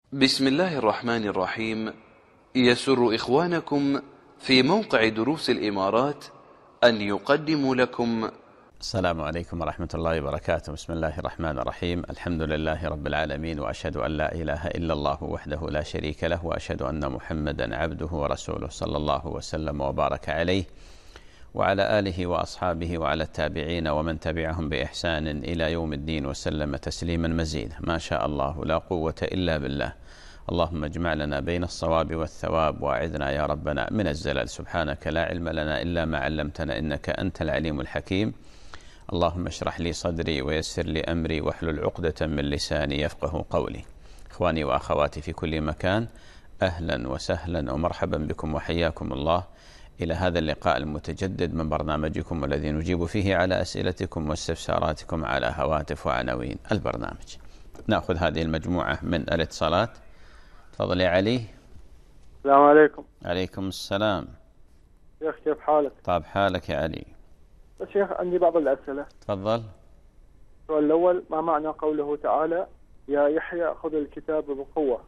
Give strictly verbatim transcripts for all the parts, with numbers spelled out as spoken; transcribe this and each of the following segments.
بسم الله الرحمن الرحيم. يسر إخوانكم في موقع دروس الإمارات أن يقدموا لكم. السلام عليكم ورحمة الله وبركاته. بسم الله الرحمن الرحيم. الحمد لله رب العالمين، وأشهد أن لا إله إلا الله وحده لا شريك له، وأشهد أن محمدا عبده ورسوله صلى الله وسلم وبارك عليه وعلى آله وأصحابه وعلى التابعين ومن تبعهم بإحسان إلى يوم الدين وسلم تسليما مزيدا. ما شاء الله لا قوة إلا بالله. اللهم اجمع لنا بين الصواب والثواب، وأعذنا يا ربنا من الزلل. سبحانك لا علم لنا إلا ما علمتنا، إنك أنت العليم الحكيم. اللهم اشرح لي صدري ويسر لي أمري واحلل عقدة من لساني يفقه قولي. إخواني وأخواتي في كل مكان، أهلا وسهلا ومرحبا بكم وحياكم الله إلى هذا اللقاء المتجدد من برنامجكم، والذي نجيب فيه على أسئلتكم واستفساراتكم على هواتف وعناوين البرنامج. نأخذ هذه المجموعة من الاتصالات. تفضل يا علي. السلام عليكم. عليكم السلام. شيخ كيف حالك؟ طاب حالك يا علي. شيخ عندي بعض الأسئلة. تفضل. السؤال الأول: ما معنى قوله تعالى يا يحيى خذ الكتاب بقوة؟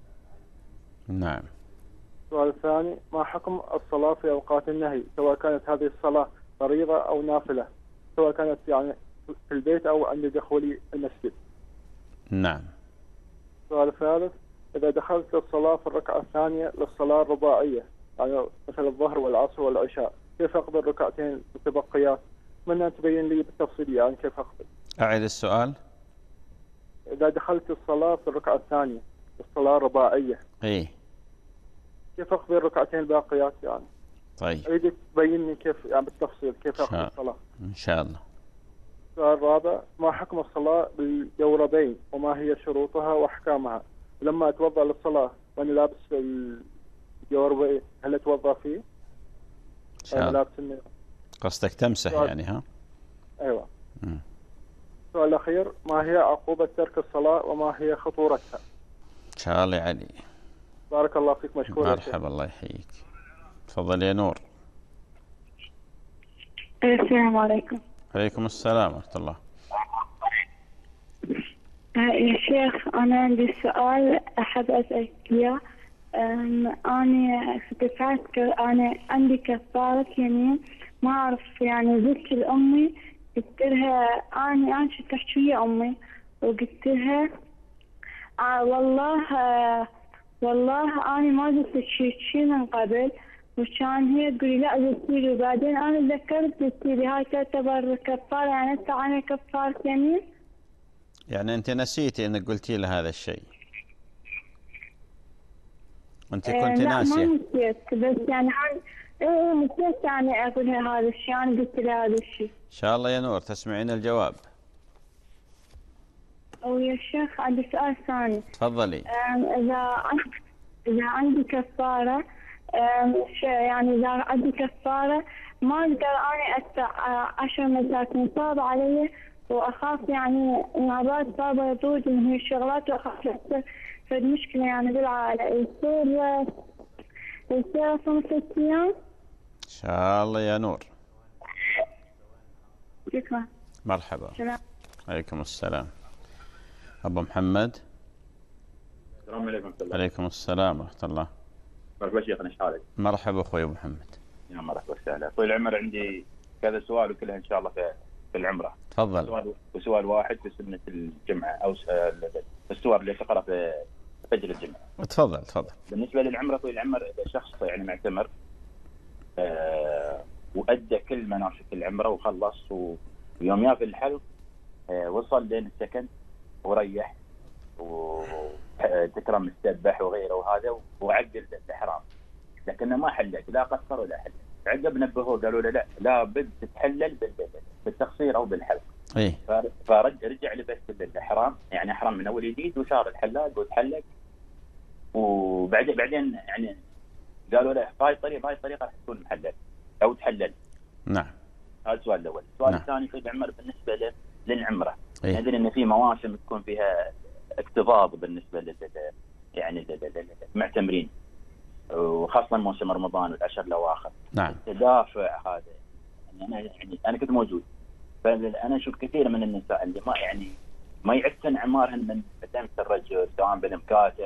نعم. السؤال الثاني: ما حكم الصلاة في أوقات النهي، سواء كانت هذه الصلاة فريضة أو نافلة، سواء كانت يعني في البيت أو عند دخول المسجد؟ نعم. السؤال الثالث: إذا دخلت الصلاة في الركعة الثانية للصلاة الرباعية، يعني مثل الظهر والعصر والعشاء، كيف أقضي الركعتين المتبقيات؟ أتمنى أن تبين لي بالتفصيل يعني كيف أقضي. أعيد السؤال. إذا دخلت الصلاة في الركعة الثانية الصلاة الرباعية، إيه، كيف أقضي الركعتين الباقيات يعني؟ طيب. أريدك تبين لي كيف يعني بالتفصيل كيف أقضي الصلاة. إن شاء الله. السؤال الرابع: ما حكم الصلاة بالجوربين، وما هي شروطها وأحكامها؟ لما أتوضأ للصلاة وأنا لابس الجوربين، هل أتوضأ فيه؟ إن شاء الله. لابس قصدك تمسح يعني؟ ها. أيوة. مم. السؤال الأخير: ما هي عقوبة ترك الصلاة وما هي خطورتها؟ إن شاء الله يا علي. بارك الله فيك، مشكور. مرحبا، الله يحييك. تفضل يا نور. السلام عليكم. عليكم السلام ورحمة الله. يا شيخ أنا عندي سؤال أحب أسألك إياه. أنا دفعت أنا عندي كفارة يمين، ما أعرف يعني زدت لأمي، قلت لها أنا أنا شو تحكي ويا أمي، وقلت لها آه والله آه والله أنا ما زدت شيء شيء من قبل، وكان هي تقولي لا زدتي لي، وبعدين أنا تذكرت زدتي لي. هاي تعتبر كفارة يعني أدفع أنا كفارة يمين؟ يعني أنت نسيتي أنك قلتي له هذا الشيء؟ أنت كنت لا ناسية؟ لا ما نسيت، بس يعني أنا إيه نسيت يعني أقولها هذا الشيء، أنا قلت لها هذا الشيء. إن شاء الله يا نور تسمعين الجواب. ويا شيخ عندي سؤال ثاني. تفضلي. إذا إذا عندي كفارة، يعني إذا عندي كفارة ما أقدر أنا أدفع عشر مساكين، صعب علي، وأخاف يعني مرات صعبة يطول من هي الشغلات، وأخاف يصير في المشكلة يعني بالعائلة. يصير يصير خمسة أيام. إن شاء الله يا نور. شكرا. مرحبا. سلام. عليكم السلام. أبو محمد. السلام عليكم ورحمة الله. عليكم السلام ورحمة الله. مرحبا شيخنا، ايش حالك؟ مرحبا أخوي أبو محمد. يا مرحبا وسهلا. طويل العمر، عندي كذا سؤال وكلها إن شاء الله في في العمرة. تفضل. سؤال وسؤال واحد في سنة الجمعة، أو السور اللي تقرأ في فجر الجمعة. تفضل تفضل. بالنسبة للعمرة طويل العمر، إذا شخص يعني معتمر آه وأدى كل مناسك العمرة وخلص، ويوم يافي الحلق آه وصل لين السكن وريح وتكرم السبح وغيره وهذا، وعقد الإحرام، لكنه ما حلق، لا قصر ولا حلق. عقب نبهوه قالوا له لا لابد تتحلل بالتقصير او بالحلق. ايه. فرجع لبس الاحرام، يعني احرم من اول جديد وشار الحلاق وتحلق، وبعدين بعدين يعني قالوا له هاي الطريقه هاي الطريقه راح تكون محلل او تحلل. نعم. هذا السؤال الاول. السؤال نعم. الثاني في العمر بالنسبه للعمره، إيه؟ ندري ان في مواسم تكون فيها اكتظاظ بالنسبه لل يعني للمعتمرين، وخاصة موسم رمضان والعشر الأواخر. نعم. التدافع هذا يعني أنا يعني أنا كنت موجود، فأنا أشوف كثير من النساء اللي ما يعني ما يعفن عمارهن من قدامة الرجل، سواء بالمكاتب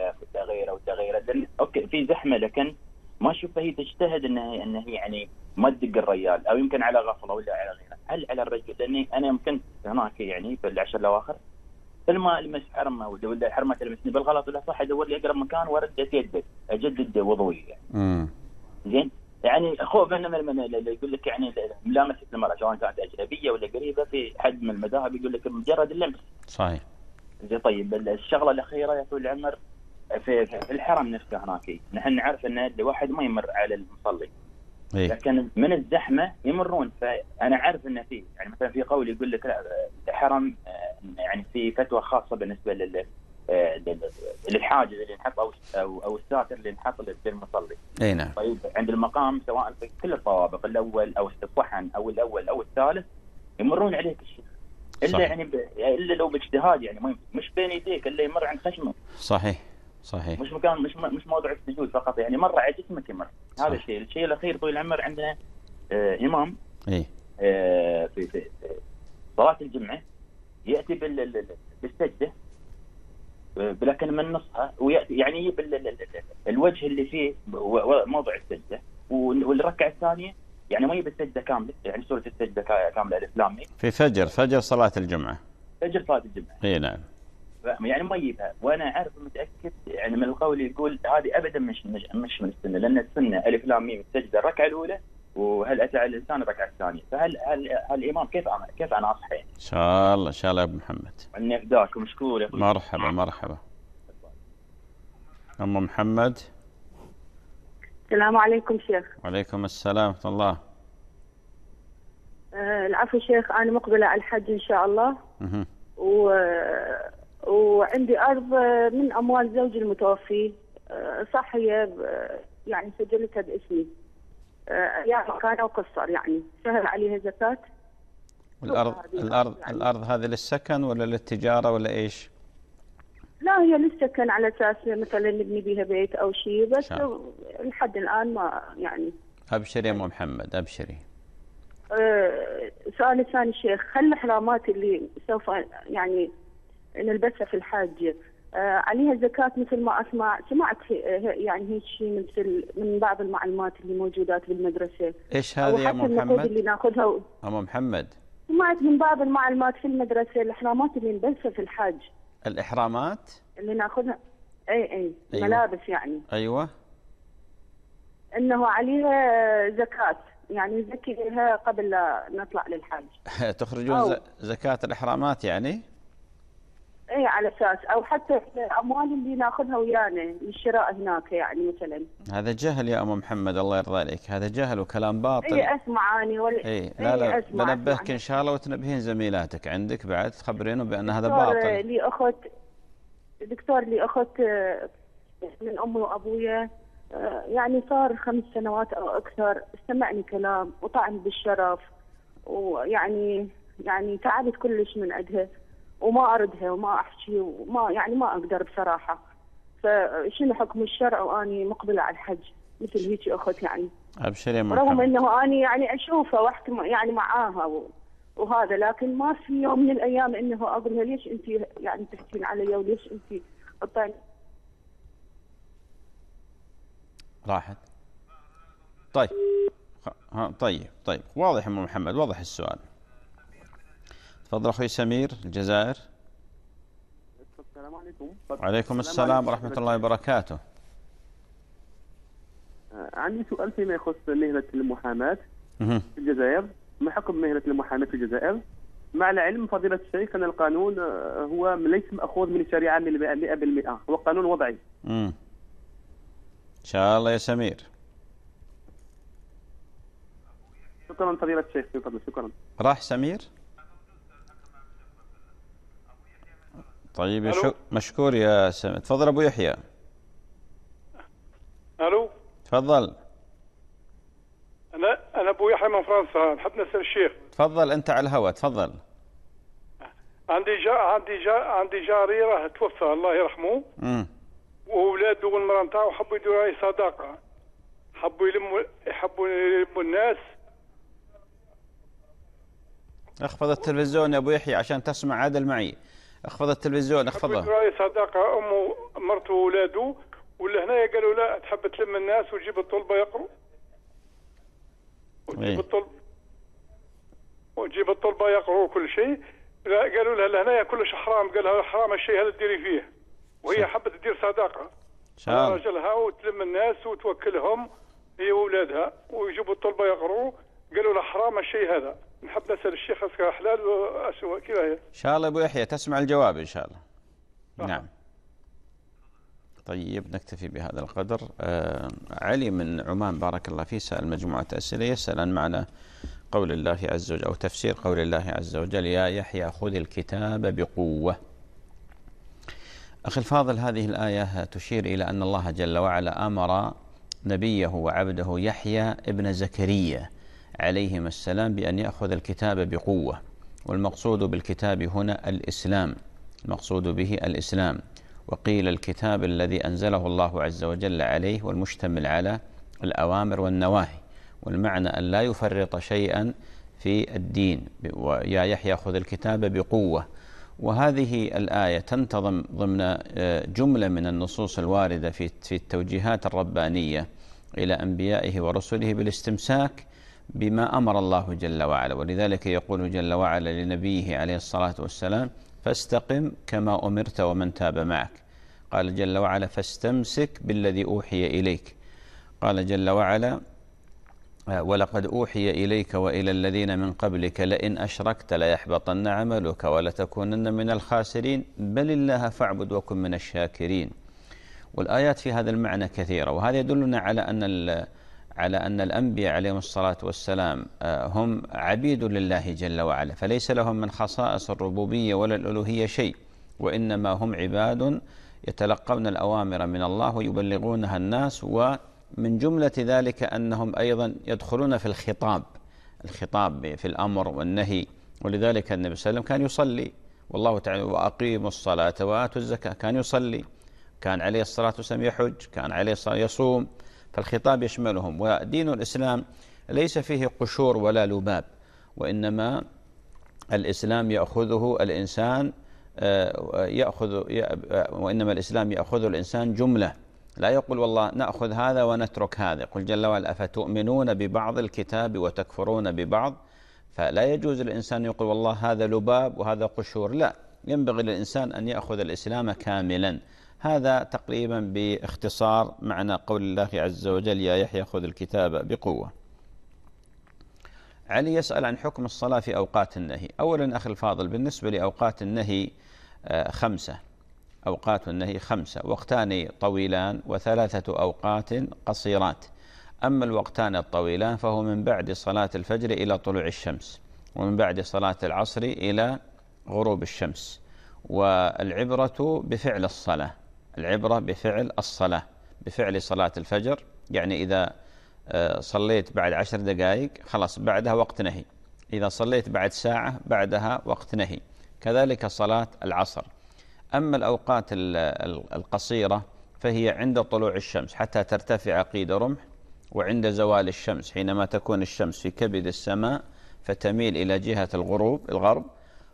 غيره ولا غيره، لان اوكي في زحمه لكن ما اشوفها هي تجتهد انها انها هي يعني ما تدق الرجال، او يمكن على غفله ولا على غيره، هل على الرجل؟ لاني انا يمكن هناك يعني في العشر الاواخر كل ما المس حرمه ولا ولا حرمه تلمسني بالغلط ولا صح ادور لي اقرب مكان وارد يدك اجدد وضوئي يعني. امم زين يعني خوفا من من اللي يقول لك يعني ملامسه المراه سواء كانت اجنبيه ولا قريبه، في حد من المذاهب يقول لك مجرد اللمس. صحيح. زين طيب الشغله الاخيره يا طويل العمر في, في الحرم نفسه هناك، نحن نعرف ان الواحد ما يمر على المصلي. إيه؟ لكن من الزحمه يمرون، فانا عارف ان في يعني مثلا في قول يقول لك لا الحرم يعني في فتوى خاصه بالنسبه لل للحاجز اللي ينحط او او او الساتر اللي ينحط للمصلي. اي نعم. طيب عند المقام سواء في كل الطوابق الاول او الصحن او الاول او الثالث يمرون عليك الشيخ، الا صحيح. يعني ب... الا لو باجتهاد يعني مش بين يديك الا يمر عند خشمه. صحيح صحيح. مش مكان مش م... مش موضوع السجود فقط، يعني مر على جسمك يمر. صحيح. هذا الشيء. الشيء الاخير طويل العمر عندنا آه امام اي آه في, في, في صلاه الجمعه ياتي بال... بالسجده لكن من نصها وياتي يعني بال... الوجه اللي فيه موضع السجده، والركعه الثانيه يعني ما يجيب السجده كامله، يعني سوره السجده كامله الف لام ميم في فجر فجر صلاه الجمعه. فجر صلاه الجمعه. اي نعم. يعني ما يجيبها، وانا عارف متاكد يعني من القول يقول هذه ابدا مش مش, مش من السنه، لان السنه الف لام ميم السجده الركعه الاولى وهل اتى على الانسان الركعه الثانيه، فهل هل هل الامام كيف أنا كيف انا اصحى يعني؟ ان شاء الله ان شاء الله يا ابو محمد. اني افداك ومشكور يا اخوي. مرحبا مرحبا. ام محمد. السلام عليكم شيخ. وعليكم السلام ورحمه الله. آه العفو شيخ، انا مقبله على الحج ان شاء الله. اها. و... وعندي ارض من اموال زوجي المتوفي، آه صح هي يعني سجلتها باسمي، آه يعني كان او قصر، يعني سهل عليها زكاه. الارض الارض يعني. الارض هذه للسكن ولا للتجاره ولا ايش؟ لا هي للسكن على اساس مثلا نبني بيها بيت او شيء، بس لحد الان ما يعني. ابشري يا ام محمد ابشري. أه سؤال الثاني شيخ، هل الاحرامات اللي سوف يعني نلبسها في الحج أه عليها زكاه؟ مثل ما اسمع سمعت يعني هيك شيء مثل من بعض المعلومات اللي موجودات بالمدرسه. ايش هذه يا ام محمد؟ اللي ناخذها ام محمد سمعت من بعض المعلومات في المدرسه الاحرامات اللي نلبسها في الحج. الاحرامات اللي ناخذها اي اي أيوة. ملابس يعني. ايوه. انه عليها زكاه، يعني نزكيها قبل لا نطلع للحج. تخرجون زكاه الاحرامات يعني؟ اي على اساس، او حتى الاموال اللي ناخذها ويانا للشراء هناك يعني مثلا. هذا جهل يا ام محمد الله يرضى عليك، هذا جهل وكلام باطل. اي اسمع اني ولا اي لا لا بنبهك ان شاء الله وتنبهين زميلاتك عندك بعد تخبرينه بان هذا باطل. لي اخت دكتور لي اخت من امي وابويا، يعني صار خمس سنوات او اكثر استمعني كلام وطعن بالشرف، ويعني يعني تعبت كلش من عندها وما اردها وما احكي وما يعني ما اقدر بصراحه. فشنو حكم الشرع واني مقبله على الحج مثل هيك اخت يعني؟ ابشري يا محمد. رغم انه اني يعني اشوفها واحكي يعني معاها وهذا، لكن ما في يوم من الايام انه اقول لها ليش انت يعني تحكين علي وليش انت قطعتي. راحت. طيب ها طيب طيب واضح يا ام محمد، واضح السؤال. تفضل اخوي سمير الجزائر. السلام عليكم. وعليكم السلام ورحمه الله وبركاته. عندي سؤال فيما يخص مهنه المحاماه في الجزائر. ما حكم مهنه المحاماه في الجزائر؟ مع العلم فضيله الشيخ ان القانون هو ليس ماخوذ من الشريعه مئة بالمئة، هو قانون وضعي. امم ان شاء الله يا سمير. شكرا فضيله الشيخ. شكرا شكرا. راح سمير؟ طيب شو... مشكور يا سمير. تفضل ابو يحيى. الو تفضل. انا انا ابو يحيى من فرنسا، نحب نسال الشيخ. تفضل انت على الهواء تفضل. عندي جا عندي جا عندي جاري راه توفى الله يرحمه. امم واولاده والمراه نتاعو حبوا يديروا عليه صداقه، حبوا يلموا يحبوا يلموا الناس. اخفض التلفزيون يا ابو يحيى عشان تسمع عادل معي. اخفض التلفزيون اخفضه. حبوا يديروا عليه صداقه امه مرته واولاده، ولا هنايا قالوا لا تحب تلم الناس وتجيب الطلبة يقروا وتجيب إيه؟ الطلبة وتجيب الطلبة يقروا كل شيء. لا قالوا لها هنايا كلش حرام، قال لها حرام الشيء هذا تديري فيه، وهي حبت تدير صداقة على رجلها وتلم الناس وتوكلهم هي وولادها ويجيبوا الطلبة يقروا. قالوا له حرام الشيء هذا. نحب نسأل الشيخ أسكى حلال وأسوأ كذا هي. إن شاء الله أبو يحيى تسمع الجواب إن شاء الله. آه. نعم. طيب نكتفي بهذا القدر. آه علي من عمان بارك الله فيه سأل مجموعة أسئلة، يسأل عن معنى قول الله عز وجل أو تفسير قول الله عز وجل يا يحيى خذ الكتاب بقوة. أخي الفاضل، هذه الآية تشير إلى أن الله جل وعلا أمر نبيه وعبده يحيى ابن زكريا عليهما السلام بأن يأخذ الكتاب بقوة، والمقصود بالكتاب هنا الإسلام، المقصود به الإسلام. وقيل الكتاب الذي أنزله الله عز وجل عليه والمشتمل على الأوامر والنواهي، والمعنى أن لا يفرط شيئا في الدين. ويا يحيى خذ الكتاب بقوة. وهذه الآية تنتظم ضمن جملة من النصوص الواردة في في التوجيهات الربانية إلى أنبيائه ورسله بالاستمساك بما أمر الله جل وعلا. ولذلك يقول جل وعلا لنبيه عليه الصلاة والسلام فاستقم كما أمرت ومن تاب معك. قال جل وعلا فاستمسك بالذي أوحي إليك. قال جل وعلا ولقد أوحي إليك وإلى الذين من قبلك لئن أشركت ليحبطن عملك ولتكونن من الخاسرين بل الله فاعبد وكن من الشاكرين. والآيات في هذا المعنى كثيرة، وهذا يدلنا على أن على أن الأنبياء عليهم الصلاة والسلام هم عبيد لله جل وعلا، فليس لهم من خصائص الربوبية ولا الألوهية شيء، وإنما هم عباد يتلقون الأوامر من الله ويبلغونها الناس. ومن جملة ذلك أنهم أيضا يدخلون في الخطاب الخطاب في الأمر والنهي. ولذلك النبي صلى الله عليه وسلم كان يصلي، والله تعالى وأقيموا الصلاة وآتوا الزكاة، كان يصلي، كان عليه الصلاة والسلام يحج، كان عليه الصلاة يصوم، فالخطاب يشملهم. ودين الإسلام ليس فيه قشور ولا لباب، وإنما الإسلام يأخذه الإنسان يأخذ وإنما الإسلام يأخذ الإنسان جملة، لا يقول والله نأخذ هذا ونترك هذا. قل جل وعلا أفتؤمنون ببعض الكتاب وتكفرون ببعض. فلا يجوز الإنسان يقول والله هذا لباب وهذا قشور، لا، ينبغي للإنسان أن يأخذ الإسلام كاملا. هذا تقريبا باختصار معنى قول الله عز وجل يا يحيى خذ الكتاب بقوة. علي يسأل عن حكم الصلاة في أوقات النهي. أولا أخي الفاضل، بالنسبة لأوقات النهي خمسة، أوقات النهي خمسة، وقتان طويلان وثلاثة أوقات قصيرات. أما الوقتان الطويلان فهو من بعد صلاة الفجر إلى طلوع الشمس، ومن بعد صلاة العصر إلى غروب الشمس. والعبرة بفعل الصلاة، العبرة بفعل الصلاة، بفعل صلاة الفجر. يعني إذا صليت بعد عشر دقائق خلاص بعدها وقت نهي، إذا صليت بعد ساعة بعدها وقت نهي، كذلك صلاة العصر. أما الأوقات القصيرة فهي عند طلوع الشمس حتى ترتفع قيد رمح، وعند زوال الشمس حينما تكون الشمس في كبد السماء فتميل إلى جهة الغروب الغرب،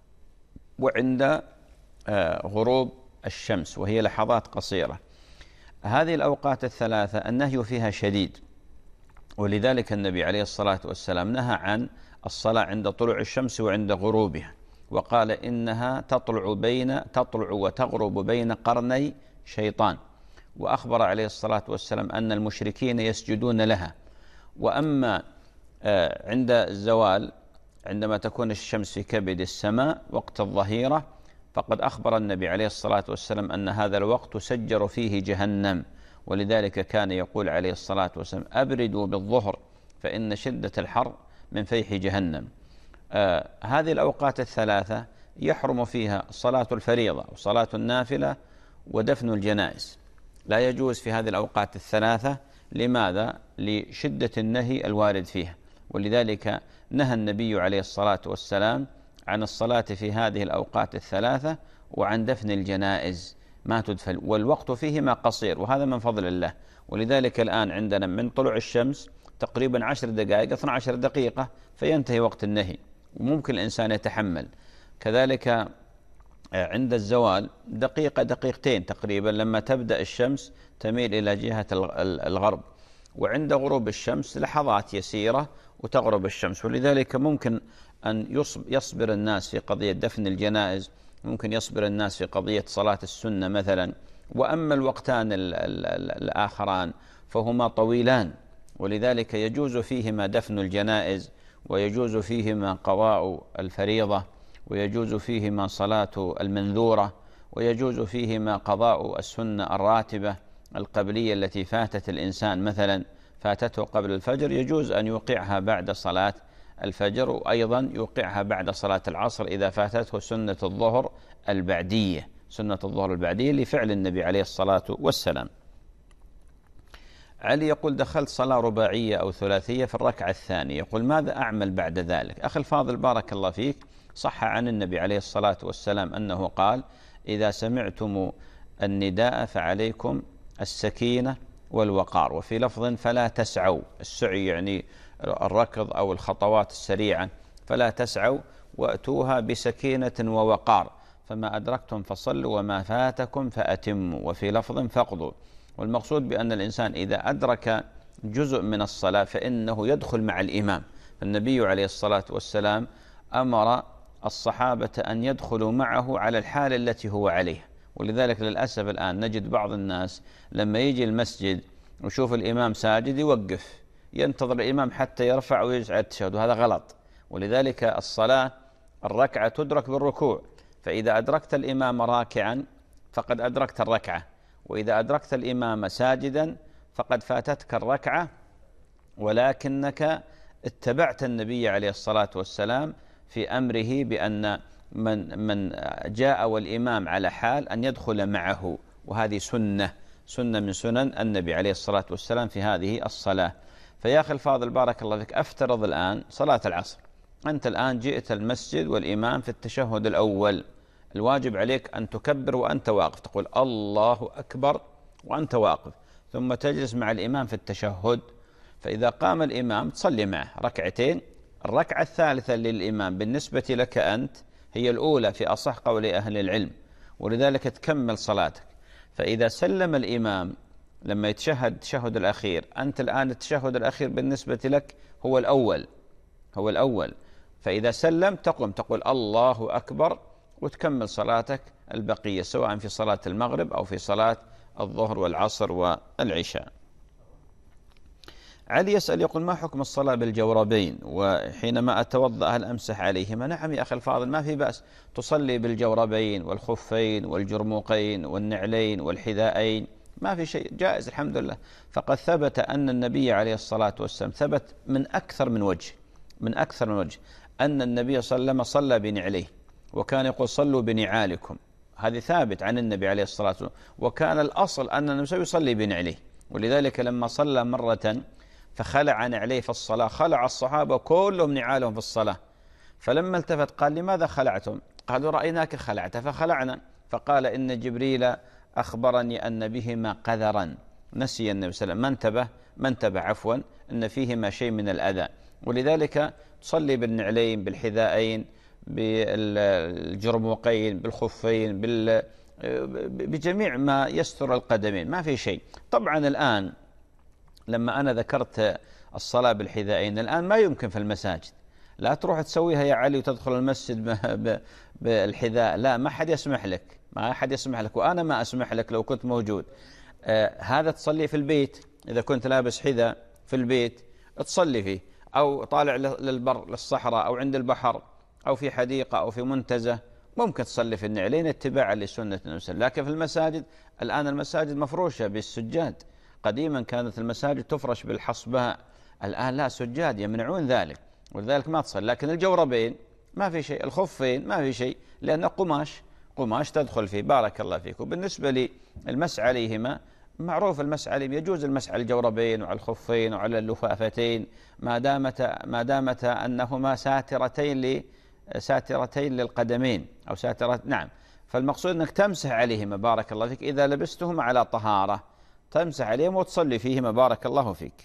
وعند غروب الشمس وهي لحظات قصيرة. هذه الأوقات الثلاثة النهي فيها شديد، ولذلك النبي عليه الصلاة والسلام نهى عن الصلاة عند طلوع الشمس وعند غروبها، وقال إنها تطلع بين تطلع وتغرب بين قرني شيطان، وأخبر عليه الصلاة والسلام أن المشركين يسجدون لها. وأما عند الزوال عندما تكون الشمس في كبد السماء وقت الظهيرة، فقد أخبر النبي عليه الصلاة والسلام أن هذا الوقت سجر فيه جهنم، ولذلك كان يقول عليه الصلاة والسلام أبردوا بالظهر فإن شدة الحر من فيح جهنم. آه هذه الأوقات الثلاثة يحرم فيها صلاة الفريضة وصلاة النافلة ودفن الجنائز، لا يجوز في هذه الأوقات الثلاثة. لماذا؟ لشدة النهي الوارد فيها، ولذلك نهى النبي عليه الصلاة والسلام عن الصلاة في هذه الأوقات الثلاثة وعن دفن الجنائز ما تدفن، والوقت فيهما قصير، وهذا من فضل الله. ولذلك الآن عندنا من طلوع الشمس تقريبا عشر دقائق اثنى عشر دقيقة فينتهي وقت النهي، وممكن الإنسان يتحمل. كذلك عند الزوال دقيقة دقيقتين تقريبا لما تبدأ الشمس تميل إلى جهة الغرب، وعند غروب الشمس لحظات يسيرة وتغرب الشمس. ولذلك ممكن أن يصبر الناس في قضية دفن الجنائز، ممكن يصبر الناس في قضية صلاة السنة مثلا. وأما الوقتان الآخران فهما طويلان، ولذلك يجوز فيهما دفن الجنائز، ويجوز فيهما قضاء الفريضة، ويجوز فيهما صلاة المنذورة، ويجوز فيهما قضاء السنة الراتبة القبلية التي فاتت الإنسان مثلا فاتته قبل الفجر، يجوز أن يوقعها بعد صلاة الفجر، وأيضا يوقعها بعد صلاة العصر إذا فاتته سنة الظهر البعدية، سنة الظهر البعدية لفعل النبي عليه الصلاة والسلام. علي يقول دخلت صلاة رباعية أو ثلاثية في الركعة الثانية، يقول ماذا أعمل بعد ذلك؟ أخي الفاضل بارك الله فيك، صح عن النبي عليه الصلاة والسلام أنه قال إذا سمعتم النداء فعليكم السكينة والوقار، وفي لفظ فلا تسعوا، السعي يعني الركض أو الخطوات السريعة، فلا تسعوا وأتوها بسكينة ووقار، فما أدركتم فصلوا وما فاتكم فأتموا، وفي لفظ فاقضوا. والمقصود بأن الإنسان إذا أدرك جزء من الصلاة فإنه يدخل مع الإمام. النبي عليه الصلاة والسلام أمر الصحابة أن يدخلوا معه على الحال التي هو عليها، ولذلك للأسف الآن نجد بعض الناس لما يجي المسجد ويشوف الإمام ساجد يوقف ينتظر الإمام حتى يرفع ويجعل التشهد، وهذا غلط. ولذلك الصلاة الركعة تدرك بالركوع، فإذا أدركت الإمام راكعا فقد أدركت الركعة، وإذا أدركت الإمام ساجدا فقد فاتتك الركعة، ولكنك اتبعت النبي عليه الصلاة والسلام في أمره بأن من, من جاء والإمام على حال أن يدخل معه، وهذه سنة سنة من سنن النبي عليه الصلاة والسلام في هذه الصلاة. فيا أخي الفاضل بارك الله فيك، أفترض الآن صلاة العصر، أنت الآن جئت المسجد والإمام في التشهد الأول، الواجب عليك أن تكبر وأنت واقف، تقول الله أكبر وأنت واقف، ثم تجلس مع الإمام في التشهد. فإذا قام الإمام تصلي معه ركعتين، الركعة الثالثة للإمام بالنسبة لك أنت هي الأولى في أصح قول أهل العلم، ولذلك تكمل صلاتك. فإذا سلم الإمام لما يتشهد التشهد الأخير، أنت الآن التشهد الأخير بالنسبة لك هو الأول هو الأول فإذا سلم تقوم تقول الله أكبر وتكمل صلاتك البقية، سواء في صلاة المغرب أو في صلاة الظهر والعصر والعشاء. علي يسأل يقول ما حكم الصلاة بالجوربين وحينما أتوضأ هل أمسح عليهما؟ نعم يا أخي الفاضل، ما في بأس، تصلي بالجوربين والخفين والجرموقين والنعلين والحذائين، ما في شيء، جائز الحمد لله. فقد ثبت أن النبي عليه الصلاة والسلام ثبت من أكثر من وجه من أكثر من وجه أن النبي صلى الله عليه وسلم صلى بنعليه، وكان يقول صلوا بنعالكم، هذه ثابت عن النبي عليه الصلاة والسلام. وكان الأصل أن النبي يصلي بنعليه، ولذلك لما صلى مرة فخلع نعليه في الصلاة خلع الصحابة كلهم نعالهم في الصلاة، فلما التفت قال لماذا خلعتم؟ قالوا رأيناك خلعت فخلعنا، فقال إن جبريل أخبرني أن بهما قذرا، نسي النبي صلى الله عليه وسلم، ما انتبه ما انتبه عفوا أن فيهما شيء من الأذى. ولذلك تصلي بالنعلين بالحذائين بالجرموقين بالخفين بال بجميع ما يستر القدمين، ما في شيء. طبعا الآن لما أنا ذكرت الصلاة بالحذائين، الآن ما يمكن في المساجد، لا تروح تسويها يا علي وتدخل المسجد بالحذاء، لا، ما حد يسمح لك ما حد يسمح لك وأنا ما أسمح لك لو كنت موجود. آه هذا تصلي في البيت، إذا كنت لابس حذاء في البيت تصلي فيه، أو طالع للبر للصحراء أو عند البحر أو في حديقة أو في منتزه، ممكن تصلي في النعلين اتباعا لسنة النبي. لكن في المساجد الآن المساجد مفروشة بالسجاد، قديما كانت المساجد تفرش بالحصباء، الآن لا، سجاد يمنعون ذلك، ولذلك ما تصل. لكن الجوربين ما في شيء، الخفين ما في شيء، لأنه قماش قماش تدخل فيه. بارك الله فيك. وبالنسبة للمسح عليهما معروف المسح عليهم، يجوز المسح على الجوربين وعلى الخفين وعلى اللفافتين ما دامت ما دامت أنهما ساترتين ساترتين للقدمين أو ساترت، نعم. فالمقصود أنك تمسح عليهما بارك الله فيك إذا لبستهما على طهارة، تمسح عليهم وتصلي فيهما بارك الله فيك.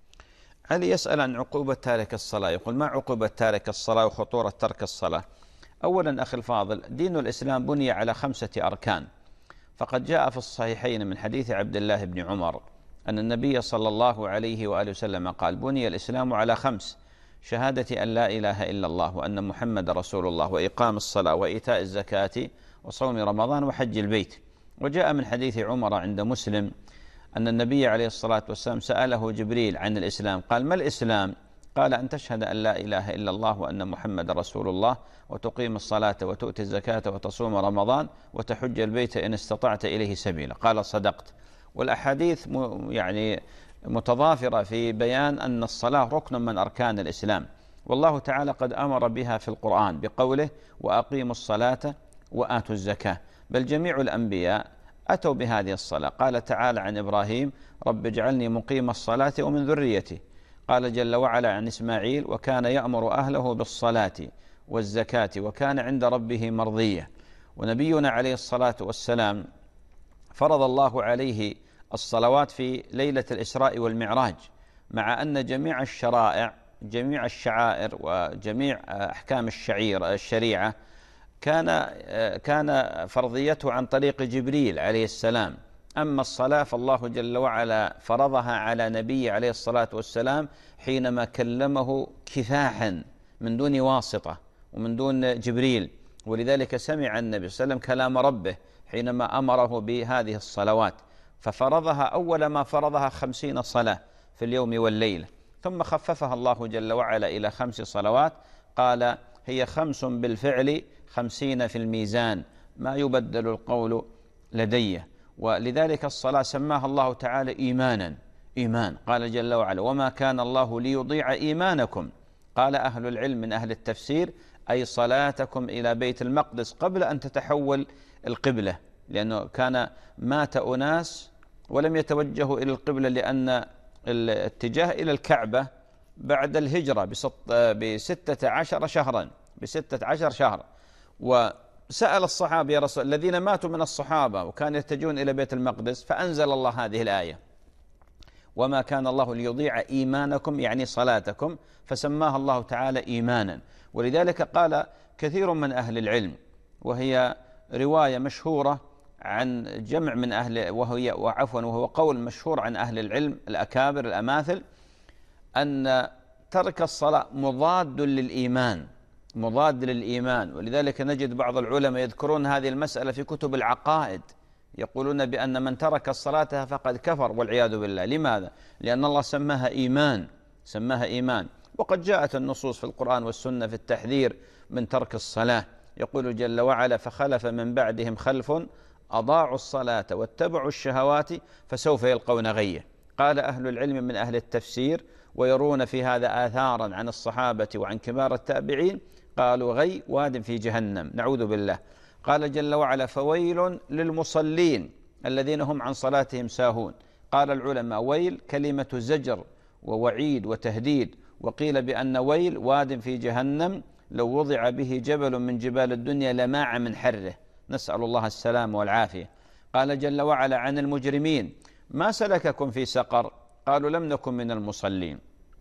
علي يسأل عن عقوبة تارك الصلاة، يقول ما عقوبة تارك الصلاة وخطورة ترك الصلاة؟ أولا أخي الفاضل، دين الإسلام بني على خمسة أركان، فقد جاء في الصحيحين من حديث عبد الله بن عمر أن النبي صلى الله عليه وآله وسلم قال: بني الإسلام على خمس: شهادة أن لا إله إلا الله وأن محمد رسول الله، وإقام الصلاة، وإيتاء الزكاة، وصوم رمضان، وحج البيت. وجاء من حديث عمر عند مسلم أن النبي عليه الصلاة والسلام سأله جبريل عن الإسلام، قال: ما الإسلام؟ قال: أن تشهد أن لا إله إلا الله وأن محمد رسول الله، وتقيم الصلاة، وتؤتي الزكاة، وتصوم رمضان، وتحج البيت إن استطعت إليه سبيلا. قال: صدقت. والأحاديث يعني متضافرة في بيان أن الصلاة ركن من أركان الإسلام، والله تعالى قد أمر بها في القرآن بقوله: وأقيموا الصلاة وآتوا الزكاة. بل جميع الأنبياء أتوا بهذه الصلاة. قال تعالى عن إبراهيم: رب اجعلني مقيم الصلاة ومن ذريتي. قال جل وعلا عن إسماعيل: وكان يأمر أهله بالصلاة والزكاة وكان عند ربه مرضية. ونبينا عليه الصلاة والسلام فرض الله عليه الصلوات في ليلة الإسراء والمعراج، مع أن جميع الشرائع جميع الشعائر وجميع أحكام الشعير الشريعة كان كان فرضيته عن طريق جبريل عليه السلام. أما الصلاة فالله جل وعلا فرضها على نبي عليه الصلاة والسلام حينما كلمه كفاحا من دون واسطة ومن دون جبريل، ولذلك سمع النبي صلى الله عليه وسلم كلام ربه حينما أمره بهذه الصلوات، ففرضها أول ما فرضها خمسين صلاة في اليوم والليلة، ثم خففها الله جل وعلا إلى خمس صلوات. قال: هي خمس بالفعل خمسين في الميزان، ما يبدل القول لدي. ولذلك الصلاة سماها الله تعالى إيمانا، إيمان. قال جل وعلا: وما كان الله ليضيع إيمانكم. قال أهل العلم من أهل التفسير: أي صلاتكم إلى بيت المقدس قبل أن تتحول القبلة، لأنه كان مات أناس ولم يتوجهوا إلى القبلة، لأن الاتجاه إلى الكعبة بعد الهجرة بستة عشر شهرا بستة عشر شهر. وسأل الصحابة يا رسول الذين ماتوا من الصحابة وكانوا يتجهون إلى بيت المقدس، فأنزل الله هذه الآية: وما كان الله ليضيع إيمانكم، يعني صلاتكم، فسماها الله تعالى إيمانا. ولذلك قال كثير من أهل العلم، وهي رواية مشهورة عن جمع من أهل وهي وعفوا وهو قول مشهور عن أهل العلم الأكابر الأماثل، أن ترك الصلاة مضاد للإيمان، مضاد للإيمان. ولذلك نجد بعض العلماء يذكرون هذه المسألة في كتب العقائد، يقولون بأن من ترك الصلاة فقد كفر والعياذ بالله. لماذا؟ لأن الله سماها إيمان، سماها إيمان. وقد جاءت النصوص في القرآن والسنة في التحذير من ترك الصلاة. يقول جل وعلا: فخلف من بعدهم خلف أضاعوا الصلاة واتبعوا الشهوات فسوف يلقون غيا. قال أهل العلم من أهل التفسير ويرون في هذا آثارا عن الصحابة وعن كبار التابعين، قالوا: غي واد في جهنم، نعوذ بالله. قال جل وعلا: فويل للمصلين الذين هم عن صلاتهم ساهون. قال العلماء: ويل كلمة زجر ووعيد وتهديد. وقيل بأن ويل واد في جهنم لو وضع به جبل من جبال الدنيا لماع من حره، نسأل الله السلام والعافية. قال جل وعلا عن المجرمين: ما سلككم في سقر؟ قالوا: لم نكن من المصلين،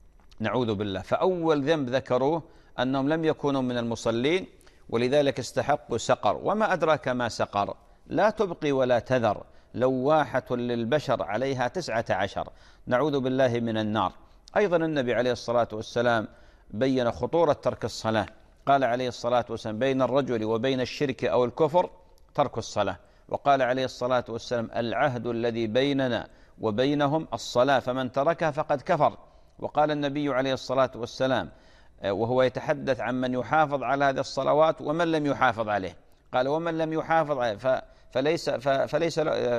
نعوذ بالله. فأول ذنب ذكروه أنهم لم يكونوا من المصلين، ولذلك استحقوا سقر. وما أدراك ما سقر؟ لا تبقي ولا تذر، لواحة للبشر عليها تسعة عشر، نعوذ بالله من النار. أيضا النبي عليه الصلاة والسلام بين خطورة ترك الصلاة. قال عليه الصلاة والسلام: بين الرجل وبين الشرك أو الكفر ترك الصلاة. وقال عليه الصلاة والسلام: العهد الذي بيننا وبينهم الصلاة، فمن تركها فقد كفر. وقال النبي عليه الصلاة والسلام وهو يتحدث عن من يحافظ على هذه الصلوات ومن لم يحافظ عليه، قال: ومن لم يحافظ عليه فليس, فليس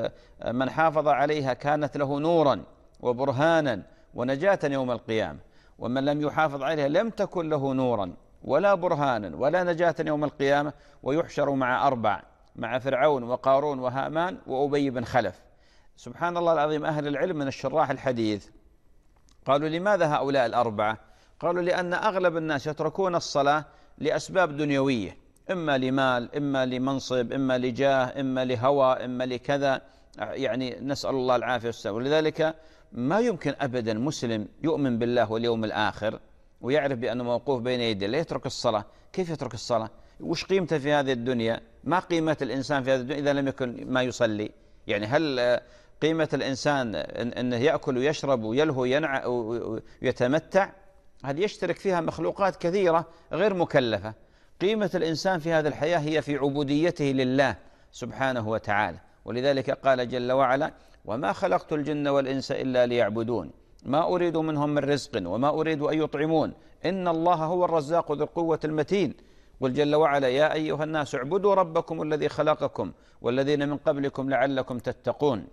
من حافظ عليها كانت له نورا وبرهانا ونجاة يوم القيامة، ومن لم يحافظ عليها لم تكن له نورا ولا برهانا ولا نجاة يوم القيامة، ويحشر مع أربع، مع فرعون وقارون وهامان وأبي بن خلف. سبحان الله العظيم. أهل العلم من الشراح الحديث قالوا: لماذا هؤلاء الأربعة؟ قالوا: لأن أغلب الناس يتركون الصلاة لأسباب دنيوية، إما لمال، إما لمنصب، إما لجاه، إما لهوى، إما لكذا، يعني نسأل الله العافية والسلام. ولذلك ما يمكن أبدا مسلم يؤمن بالله واليوم الآخر ويعرف بأنه موقوف بين يدي الله يترك الصلاة. كيف يترك الصلاة؟ وش قيمته في هذه الدنيا؟ ما قيمة الإنسان في هذه الدنيا إذا لم يكن ما يصلي؟ يعني هل قيمة الإنسان أنه يأكل ويشرب ويلهو وينع ويتمتع؟ هذه يشترك فيها مخلوقات كثيرة غير مكلفة. قيمة الإنسان في هذه الحياة هي في عبوديته لله سبحانه وتعالى. ولذلك قال جل وعلا: وما خلقت الجن والإنس إلا ليعبدون ما أريد منهم من رزق وما أريد أن يطعمون إن الله هو الرزاق ذو القوة المتين. قل جل وعلا: يا أيها الناس اعبدوا ربكم الذي خلقكم والذين من قبلكم لعلكم تتقون.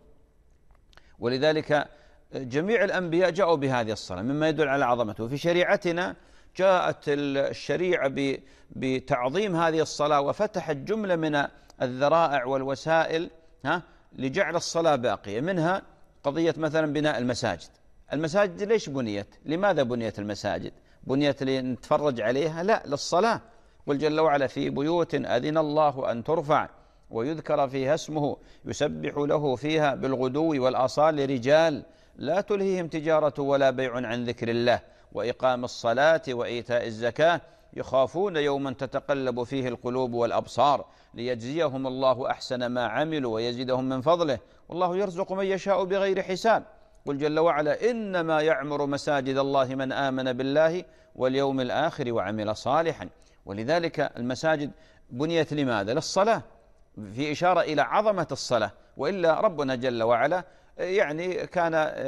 ولذلك جميع الأنبياء جاءوا بهذه الصلاة مما يدل على عظمته. وفي شريعتنا جاءت الشريعة بتعظيم هذه الصلاة وفتحت جملة من الذرائع والوسائل ها لجعل الصلاة باقية. منها قضية مثلا بناء المساجد. المساجد ليش بنيت؟ لماذا بنيت المساجد؟ بنيت لنتفرج عليها؟ لا، للصلاة. قل جل وعلا: في بيوت أذن الله أن ترفع ويذكر فيها اسمه يسبح له فيها بالغدو والآصال رجال لا تلهيهم تجارة ولا بيع عن ذكر الله وإقام الصلاة وإيتاء الزكاة يخافون يوما تتقلب فيه القلوب والأبصار ليجزيهم الله أحسن ما عملوا ويزيدهم من فضله والله يرزق من يشاء بغير حساب. قل جل وعلا: إنما يعمر مساجد الله من آمن بالله واليوم الآخر وعمل صالحا. ولذلك المساجد بنيت لماذا؟ للصلاة، في إشارة إلى عظمة الصلاة. وإلا ربنا جل وعلا يعني كان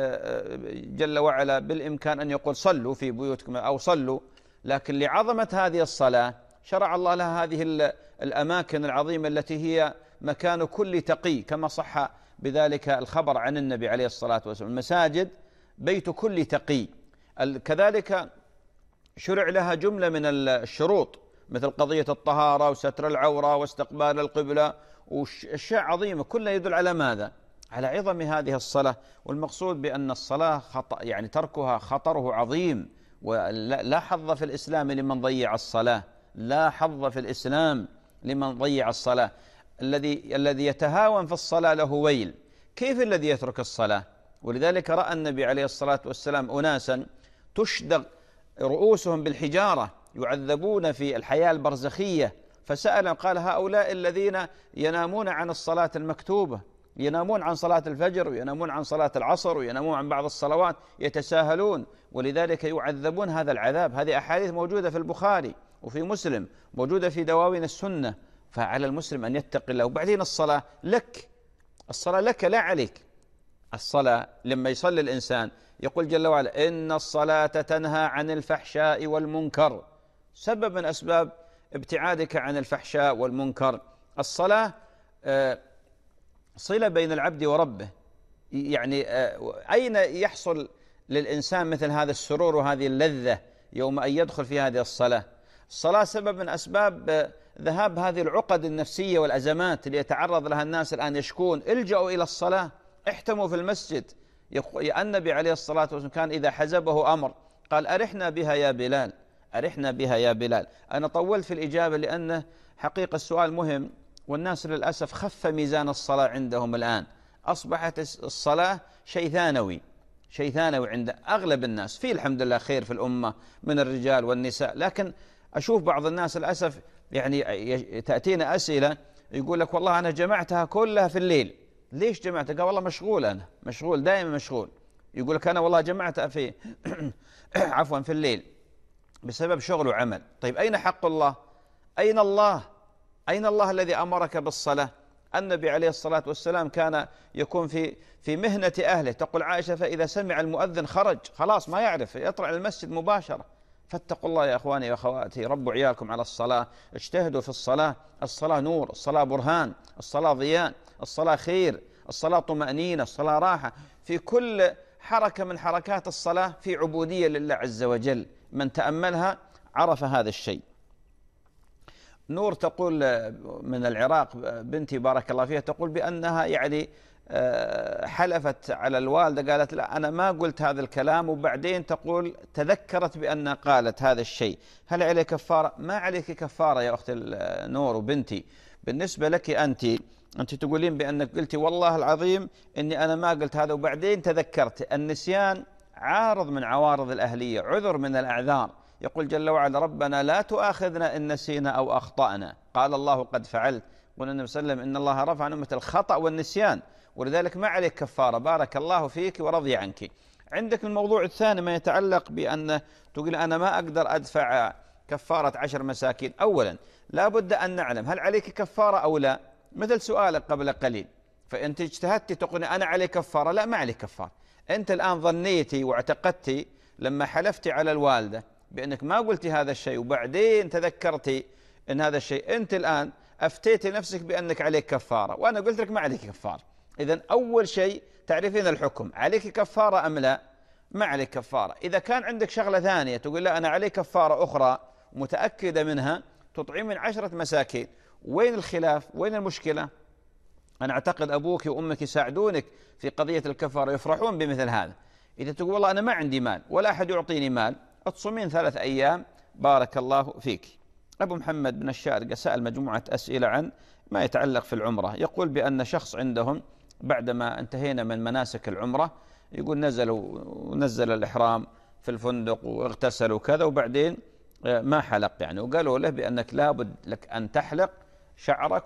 جل وعلا بالإمكان أن يقول: صلوا في بيوتكم أو صلوا، لكن لعظمة هذه الصلاة شرع الله لها هذه الأماكن العظيمة التي هي مكان كل تقي، كما صح بذلك الخبر عن النبي عليه الصلاة والسلام: المساجد بيت كل تقي. كذلك شرع لها جملة من الشروط مثل قضية الطهارة وستر العورة واستقبال القبلة وأشياء عظيمة، كلها يدل على ماذا؟ على عظم هذه الصلاة. والمقصود بأن الصلاة خطأ يعني تركها خطره عظيم، ولا حظ في الإسلام لمن ضيع الصلاة، لا حظ في الإسلام لمن ضيع الصلاة. الذي الذي يتهاون في الصلاة له ويل. كيف الذي يترك الصلاة؟ ولذلك رأى النبي عليه الصلاة والسلام أناسا تشدق رؤوسهم بالحجارة يعذبون في الحياة البرزخية، فسأل قال: هؤلاء الذين ينامون عن الصلاة المكتوبة، ينامون عن صلاة الفجر وينامون عن صلاة العصر وينامون عن بعض الصلوات، يتساهلون، ولذلك يعذبون هذا العذاب. هذه أحاديث موجودة في البخاري وفي مسلم، موجودة في دواوين السنة. فعلى المسلم أن يتقي الله. وبعدين الصلاة لك، الصلاة لك لا عليك. الصلاة لما يصلي الإنسان يقول جل وعلا: إن الصلاة تنهى عن الفحشاء والمنكر. سبب من أسباب ابتعادك عن الفحشاء والمنكر الصلاة صلة بين العبد وربه. يعني أين يحصل للإنسان مثل هذا السرور وهذه اللذة؟ يوم أن يدخل في هذه الصلاة. الصلاة سبب من أسباب ذهاب هذه العقد النفسية والأزمات اللي يتعرض لها الناس الآن، يشكون. الجأوا إلى الصلاة، احتموا في المسجد. النبي عليه الصلاة والسلام كان إذا حزبه أمر قال: أرحنا بها يا بلال، أرحنا بها يا بلال. أنا طولت في الإجابة لأنه حقيقة السؤال مهم، والناس للأسف خف ميزان الصلاة عندهم الآن. أصبحت الصلاة شيء ثانوي، شيء ثانوي عند أغلب الناس. في الحمد لله خير في الأمة من الرجال والنساء، لكن أشوف بعض الناس للأسف يعني تأتينا أسئلة يقول لك: والله أنا جمعتها كلها في الليل. ليش جمعتها؟ قال: والله مشغول، أنا مشغول دائما مشغول. يقول لك: أنا والله جمعتها في عفوا في الليل بسبب شغل وعمل. طيب أين حق الله؟ أين الله؟ أين الله الذي أمرك بالصلاة؟ النبي عليه الصلاة والسلام كان يكون في في مهنة أهله. تقول عائشة: فإذا سمع المؤذن خرج، خلاص ما يعرف، يطلع المسجد مباشرة. فاتقوا الله يا أخواني وأخواتي، ربوا عيالكم على الصلاة، اجتهدوا في الصلاة. الصلاة نور، الصلاة برهان، الصلاة ضياء، الصلاة خير، الصلاة طمأنينة، الصلاة راحة. في كل حركة من حركات الصلاة في عبودية لله عز وجل. من تأملها عرف هذا الشيء. نور تقول من العراق، بنتي بارك الله فيها، تقول بأنها يعني حلفت على الوالدة، قالت: لا أنا ما قلت هذا الكلام، وبعدين تقول تذكرت بأنها قالت هذا الشيء. هل عليك كفارة؟ ما عليك كفارة يا أخت نور وبنتي. بالنسبة لك أنت أنت تقولين بأنك قلتي والله العظيم إني أنا ما قلت هذا وبعدين تذكرت. النسيان عارض من عوارض الأهلية، عذر من الأعذار. يقول جل وعلا ربنا لا تؤاخذنا إن نسينا أو أخطأنا، قال الله قد فعلت. قال النبي صلى الله عليه وسلم إن الله رفع عن أمة الخطأ والنسيان، ولذلك ما عليك كفارة. بارك الله فيك ورضي عنك. عندك الموضوع الثاني ما يتعلق بأن تقول أنا ما أقدر أدفع كفارة عشر مساكين. أولا لا بد أن نعلم هل عليك كفارة أو لا، مثل سؤالك قبل قليل، فأنت اجتهدت تقول أنا علي كفارة، لا ما عليك كفارة. أنت الآن ظنيتي واعتقدتي لما حلفتي على الوالدة بأنك ما قلتي هذا الشيء، وبعدين تذكرتي أن هذا الشيء، أنت الآن أفتيتي نفسك بأنك عليك كفارة، وأنا قلت لك ما عليك كفارة. إذن أول شيء تعرفين الحكم، عليك كفارة أم لا؟ ما عليك كفارة. إذا كان عندك شغلة ثانية تقول لا أنا عليك كفارة أخرى متأكدة منها، تطعمين عشرة مساكين. وين الخلاف؟ وين المشكلة؟ أنا أعتقد أبوك وأمك يساعدونك في قضية الكفارة، يفرحون بمثل هذا. إذا تقول والله أنا ما عندي مال ولا أحد يعطيني مال، تصومين ثلاث أيام. بارك الله فيك. أبو محمد بن الشارقة سأل مجموعة أسئلة عن ما يتعلق في العمرة. يقول بأن شخص عندهم بعدما انتهينا من مناسك العمرة، يقول نزلوا ونزل الإحرام في الفندق واغتسلوا كذا، وبعدين ما حلق يعني، وقالوا له بأنك لابد لك أن تحلق شعرك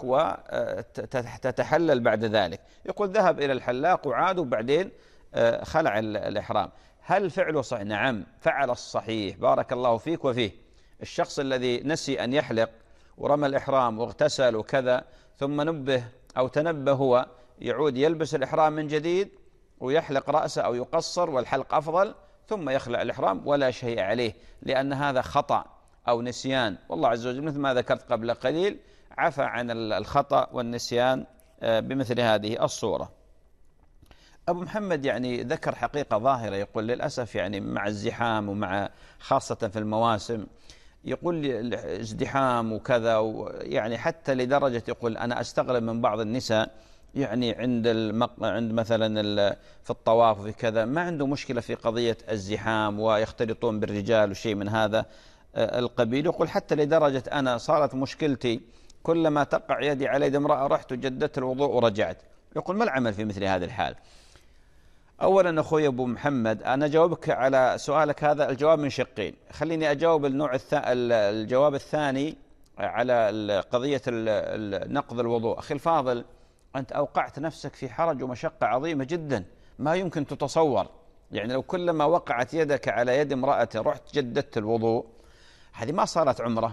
وتتحلل بعد ذلك. يقول ذهب إلى الحلاق وعاد، وبعدين خلع الإحرام. هل فعله صحيح؟ نعم فعل الصحيح. بارك الله فيك وفيه. الشخص الذي نسي أن يحلق ورمى الإحرام واغتسل وكذا، ثم نبه أو تنبه هو، يعود يلبس الإحرام من جديد ويحلق رأسه أو يقصر، والحلق أفضل، ثم يخلع الإحرام ولا شيء عليه، لأن هذا خطأ أو نسيان. والله عز وجل مثل ما ذكرت قبل قليل عفى عن الخطأ والنسيان بمثل هذه الصورة. أبو محمد يعني ذكر حقيقة ظاهرة، يقول للأسف يعني مع الزحام ومع خاصة في المواسم، يقول ازدحام وكذا، يعني حتى لدرجة يقول أنا أستغرب من بعض النساء يعني عند المق... عند مثلا في الطواف وفي كذا ما عنده مشكلة في قضية الزحام ويختلطون بالرجال وشيء من هذا القبيل. يقول حتى لدرجة أنا صارت مشكلتي كلما تقع يدي على يد امرأة رحت وجددت الوضوء ورجعت. يقول ما العمل في مثل هذه الحال؟ أولا أخوي أبو محمد أنا جاوبك على سؤالك هذا الجواب من شقين. خليني أجاوب النوع الث... الجواب الثاني على قضية نقض الوضوء. أخي الفاضل، أنت أوقعت نفسك في حرج ومشقة عظيمة جدا ما يمكن تتصور. يعني لو كلما وقعت يدك على يد امرأة رحت جددت الوضوء، هذه ما صارت عمرة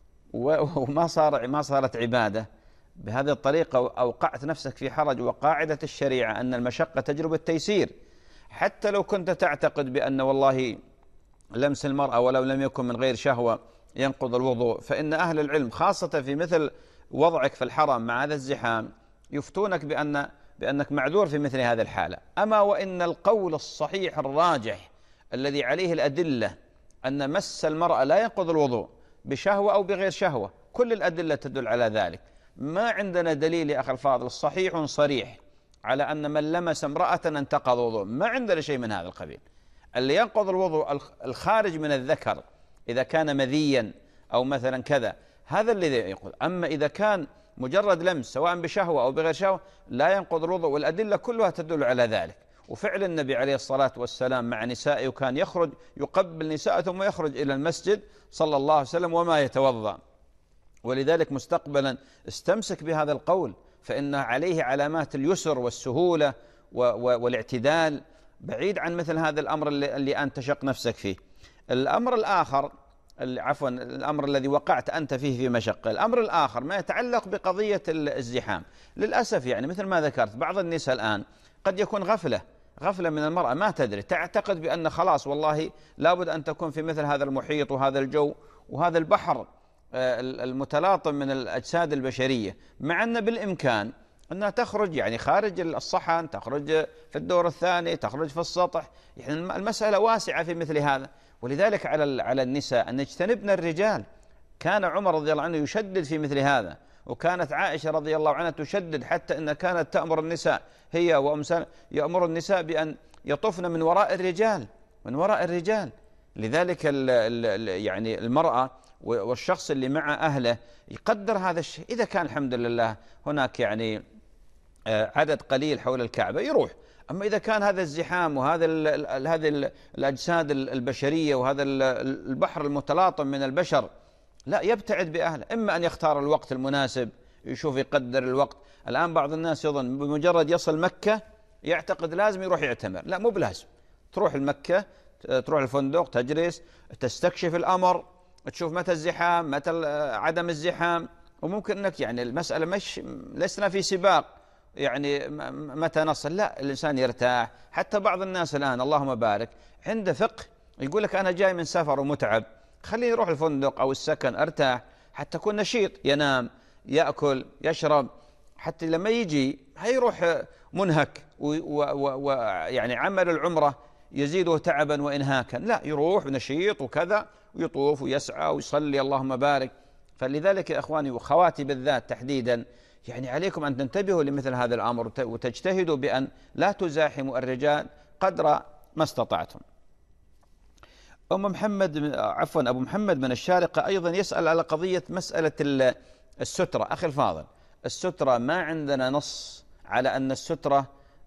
وما صار ما صارت عبادة. بهذه الطريقة أوقعت نفسك في حرج. وقاعدة الشريعة أن المشقة تجلب التيسير. حتى لو كنت تعتقد بأن والله لمس المرأة ولو لم يكن من غير شهوة ينقض الوضوء، فإن أهل العلم خاصة في مثل وضعك في الحرم مع هذا الزحام يفتونك بأن بأنك معذور في مثل هذه الحالة. أما وإن القول الصحيح الراجح الذي عليه الأدلة أن مس المرأة لا ينقض الوضوء بشهوة أو بغير شهوة، كل الأدلة تدل على ذلك. ما عندنا دليل يا أخي الفاضل صحيح صريح على أن من لمس امرأة انتقض وضوء، ما عندنا شيء من هذا القبيل. اللي ينقض الوضوء الخارج من الذكر إذا كان مذيا أو مثلا كذا، هذا الذي يقول. أما إذا كان مجرد لمس سواء بشهوة أو بغير شهوة لا ينقض الوضوء، والأدلة كلها تدل على ذلك. وفعل النبي عليه الصلاة والسلام مع نسائه وكان يخرج يقبل نساءه ثم يخرج إلى المسجد صلى الله عليه وسلم وما يتوضأ. ولذلك مستقبلا استمسك بهذا القول، فإن عليه علامات اليسر والسهولة والاعتدال، بعيد عن مثل هذا الأمر اللي, اللي أنت تشق نفسك فيه. الأمر الآخر عفوا الأمر الذي وقعت أنت فيه في مشقة. الأمر الآخر ما يتعلق بقضية الازدحام. للأسف يعني مثل ما ذكرت بعض النساء الآن قد يكون غفلة غفلة من المرأة، ما تدري، تعتقد بأن خلاص والله لابد أن تكون في مثل هذا المحيط وهذا الجو وهذا البحر المتلاطم من الأجساد البشرية، مع أن بالإمكان أنها تخرج يعني خارج الصحن، تخرج في الدور الثاني، تخرج في السطح. يعني المسألة واسعة في مثل هذا. ولذلك على على النساء أن يجتنبن الرجال. كان عمر رضي الله عنه يشدد في مثل هذا، وكانت عائشة رضي الله عنها تشدد، حتى أن كانت تأمر النساء هي وأم سلمة يأمر النساء بأن يطفن من وراء الرجال من وراء الرجال. لذلك ال ال يعني المرأة والشخص اللي مع أهله يقدر هذا الشيء. إذا كان الحمد لله هناك يعني عدد قليل حول الكعبة يروح، أما إذا كان هذا الزحام وهذا هذه الأجساد البشرية وهذا البحر المتلاطم من البشر، لا يبتعد بأهله. إما أن يختار الوقت المناسب، يشوف يقدر الوقت. الآن بعض الناس يظن بمجرد يصل مكة يعتقد لازم يروح يعتمر. لا، مو بلازم. تروح المكة، تروح الفندق، تجلس، تستكشف الأمر، تشوف متى الزحام، متى عدم الزحام. وممكن أنك يعني المسألة مش لسنا في سباق يعني متى نصل، لا، الإنسان يرتاح. حتى بعض الناس الآن اللهم بارك عنده فقه، يقول لك أنا جاي من سفر ومتعب، خليني يروح الفندق أو السكن أرتاح حتى أكون نشيط، ينام، يأكل، يشرب، حتى لما يجي هيروح منهك ويعني عمل العمرة يزيده تعبا وإنهاكا. لا، يروح نشيط وكذا، ويطوف ويسعى ويصلي اللهم بارك. فلذلك يا إخواني وخواتي بالذات تحديدا، يعني عليكم أن تنتبهوا لمثل هذا الأمر وتجتهدوا بأن لا تزاحموا الرجال قدر ما استطعتم. أم محمد عفوا أبو محمد من الشارقة أيضا يسأل على قضية مسألة السترة. أخي الفاضل، السترة ما عندنا نص على أن السترة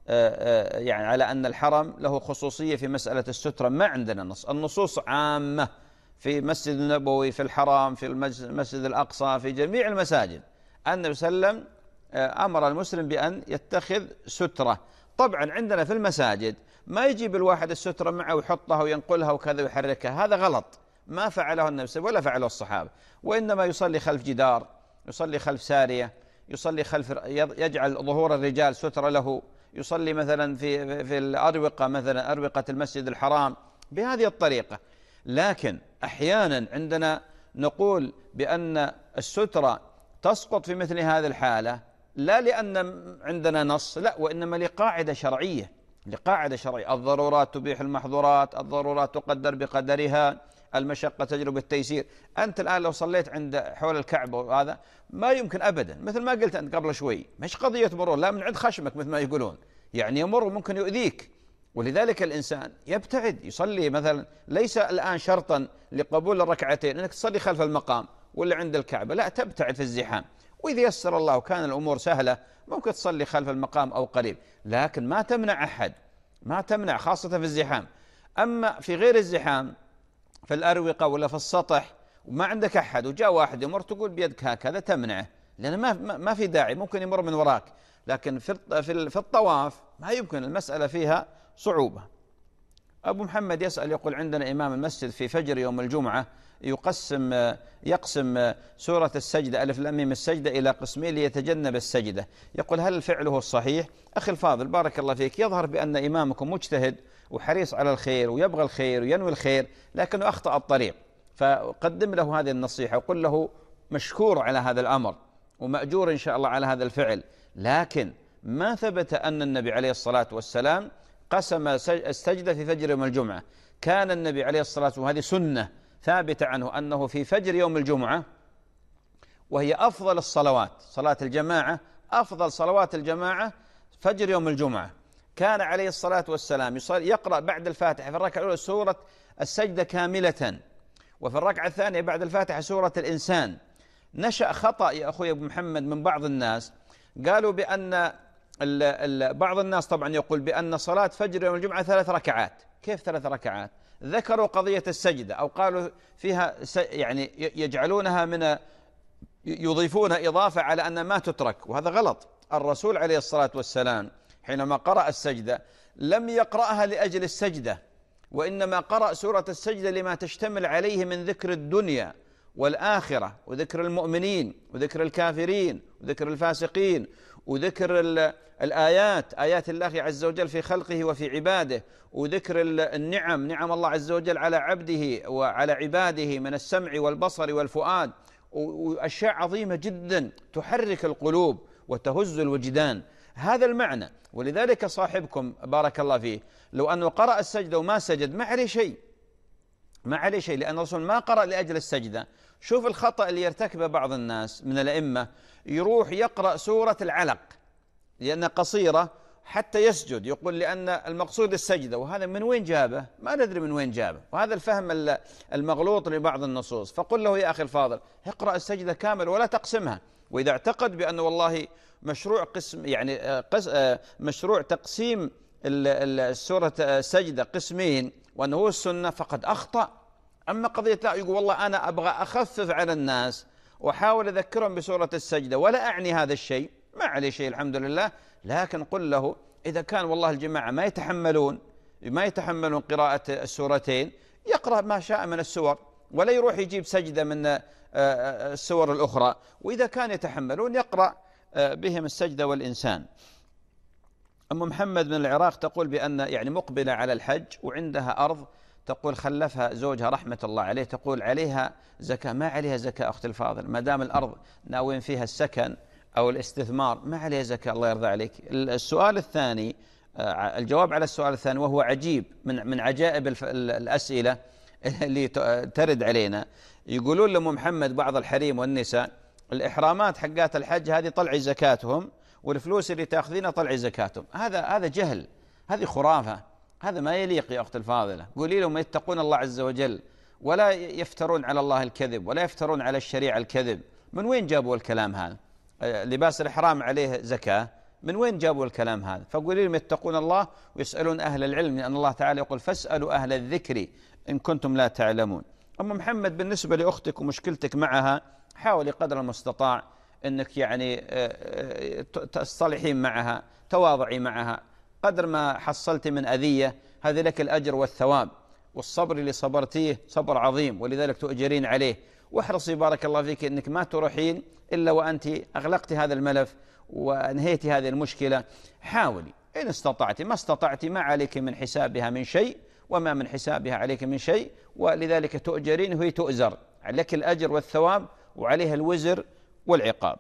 يعني على أن الحرم له خصوصية في مسألة السترة، ما عندنا نص. النصوص عامة في مسجد النبوي، في الحرم، في المسجد الأقصى، في جميع المساجد. النبي صلى الله عليه وسلم أمر المسلم بأن يتخذ سترة. طبعا عندنا في المساجد ما يجيب الواحد السترة معه ويحطها وينقلها وكذا ويحركها، هذا غلط، ما فعله النبي صلى الله عليه وسلم ولا فعله الصحابة. وإنما يصلي خلف جدار، يصلي خلف سارية، يصلي خلف، يجعل ظهور الرجال سترة له، يصلي مثلا في في الأروقة، مثلا أروقة المسجد الحرام، بهذه الطريقة. لكن أحيانا عندنا نقول بأن السترة تسقط في مثل هذه الحالة لا لأن عندنا نص، لا، وإنما لقاعدة شرعية، لقاعدة شرعية: الضرورات تبيح المحظورات، الضرورات تقدر بقدرها، المشقة تجلب التيسير. أنت الآن لو صليت عند حول الكعبة وهذا ما يمكن أبدا، مثل ما قلت أنت قبل شوي، مش قضية مرور، لا، من عند خشمك مثل ما يقولون، يعني يمر ممكن يؤذيك. ولذلك الإنسان يبتعد، يصلي مثلا، ليس الآن شرطا لقبول الركعتين أنك تصلي خلف المقام ولا عند الكعبة، لا، تبتعد في الزحام. وإذا يسر الله وكان الأمور سهلة ممكن تصلي خلف المقام أو قريب، لكن ما تمنع أحد، ما تمنع، خاصة في الزحام. أما في غير الزحام، في الأروقة ولا في السطح وما عندك أحد وجاء واحد يمر، تقول بيدك هكذا تمنعه، لأن ما ما في داعي، ممكن يمر من وراك. لكن في في الطواف ما يمكن، المسألة فيها صعوبة. أبو محمد يسأل يقول: عندنا إمام المسجد في فجر يوم الجمعة يقسم يقسم سورة السجدة ألف لام ميم السجدة إلى قسمين ليتجنب السجدة، يقول هل فعله الصحيح؟ أخي الفاضل بارك الله فيك، يظهر بأن إمامكم مجتهد وحريص على الخير ويبغى الخير وينوي الخير، لكنه أخطأ الطريق، فقدم له هذه النصيحة وقل له مشكور على هذا الأمر ومأجور إن شاء الله على هذا الفعل. لكن ما ثبت أن النبي عليه الصلاة والسلام قسم السجدة في فجر يوم الجمعة. كان النبي عليه الصلاة والسلام، وهذه سنة ثابتة عنه، أنه في فجر يوم الجمعة، وهي أفضل الصلوات، صلاة الجماعة أفضل صلوات الجماعة فجر يوم الجمعة، كان عليه الصلاة والسلام يقرأ بعد الفاتحة في الركعة الأولى سورة السجدة كاملة، وفي الركعة الثانية بعد الفاتحة سورة الإنسان. نشأ خطأ يا أخوي أبو محمد من بعض الناس، قالوا بأن ال ال بعض الناس طبعا يقول بأن صلاة فجر يوم الجمعة ثلاث ركعات. كيف ثلاث ركعات؟ ذكروا قضية السجدة أو قالوا فيها يعني يجعلونها من يضيفون إضافة على أن ما تترك، وهذا غلط. الرسول عليه الصلاة والسلام حينما قرأ السجدة لم يقرأها لأجل السجدة، وإنما قرأ سورة السجدة لما تشتمل عليه من ذكر الدنيا والآخرة وذكر المؤمنين وذكر الكافرين وذكر الفاسقين وذكر الآيات، آيات الله عز وجل في خلقه وفي عباده، وذكر النعم، نعم الله عز وجل على عبده وعلى عباده من السمع والبصر والفؤاد، وأشياء عظيمة جدا تحرك القلوب وتهز الوجدان. هذا المعنى. ولذلك صاحبكم بارك الله فيه لو أنه قرأ السجدة وما سجد ما عليه شيء، ما عليه شيء، لأن الرسول ما قرأ لأجل السجدة. شوف الخطأ اللي يرتكبه بعض الناس من الأئمة، يروح يقرأ سورة العلق لأنها قصيرة حتى يسجد، يقول لأن المقصود السجدة، وهذا من وين جابه؟ ما ندري من وين جابه، وهذا الفهم المغلوط لبعض النصوص. فقل له يا أخي الفاضل اقرأ السجدة كامل ولا تقسمها. وإذا اعتقد بأنه والله مشروع قسم يعني قس مشروع تقسيم سورة السجدة قسمين وأنه هو السنة فقد أخطأ. أما قضية لا يقول والله أنا أبغى أخفف على الناس وأحاول أذكرهم بسورة السجدة ولا أعني هذا الشيء، ما عليه شيء الحمد لله، لكن قل له إذا كان والله الجماعة ما يتحملون ما يتحملون قراءة السورتين يقرأ ما شاء من السور ولا يروح يجيب سجدة من السور الأخرى، وإذا كان يتحملون يقرأ بهم السجدة والإنسان. أم محمد من العراق تقول بأن يعني مقبلة على الحج وعندها أرض، تقول خلفها زوجها رحمة الله عليه، تقول عليها زكاة. ما عليها زكاة أختي الفاضل، ما دام الأرض ناوين فيها السكن أو الاستثمار ما عليها زكاة، الله يرضى عليك. السؤال الثاني، الجواب على السؤال الثاني وهو عجيب من من عجائب الأسئلة اللي ترد علينا، يقولون لأم محمد بعض الحريم والنساء الإحرامات حقات الحج هذه طلعي زكاتهم والفلوس اللي تأخذينها طلعي زكاتهم. هذا هذا جهل، هذه خرافة، هذا ما يليق يا أخت الفاضلة. قولي لهم يتقون الله عز وجل ولا يفترون على الله الكذب ولا يفترون على الشريعة الكذب. من وين جابوا الكلام هذا؟ لباس الإحرام عليه زكاة، من وين جابوا الكلام هذا؟ فقولي لهم يتقون الله ويسألون أهل العلم، لأن الله تعالى يقول فاسألوا أهل الذكر إن كنتم لا تعلمون. أم محمد بالنسبة لأختك ومشكلتك معها، حاولي قدر المستطاع أنك يعني تصطلحين معها، تواضعي معها، قدر ما حصلت من أذية هذا لك الأجر والثواب، والصبر اللي صبرتيه صبر عظيم ولذلك تؤجرين عليه. واحرصي بارك الله فيك أنك ما تروحين إلا وأنت أغلقتي هذا الملف وانهيتي هذه المشكلة. حاولي إن استطعتي، ما استطعتي ما عليك من حسابها من شيء وما من حسابها عليك من شيء، ولذلك تؤجرين وهي تؤزر، لك الأجر والثواب وعليها الوزر والعقاب.